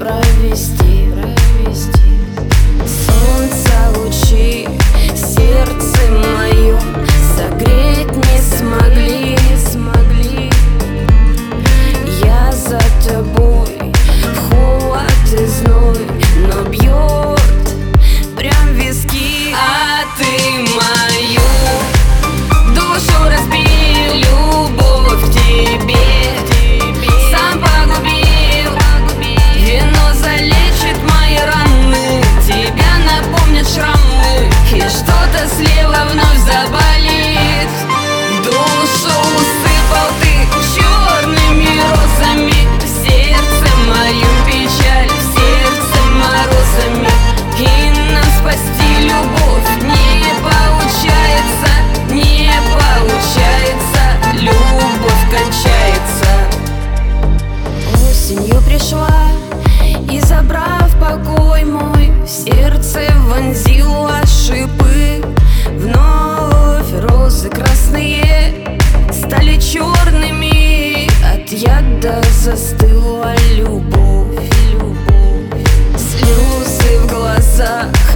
провести. Солнца лучи сердце мое согреть не смогли. Я за тобой в холод и зной, но бьет прям виски. А ты мою душу разбил, любовь к тебе сам погубил. Вино залечит мои раны, тебя напомнят шрамы, и что-то слева вновь заболит. Душу усыпал ты черными розами, в сердце мою печаль, в сердце морозами. И нам спасти любовь не получается, любовь кончается. Осенью пришла и, забрав покой мой, в сердце вонзила шипы. Вновь розы красные стали черными, от яда застыла любовь. Слезы в глазах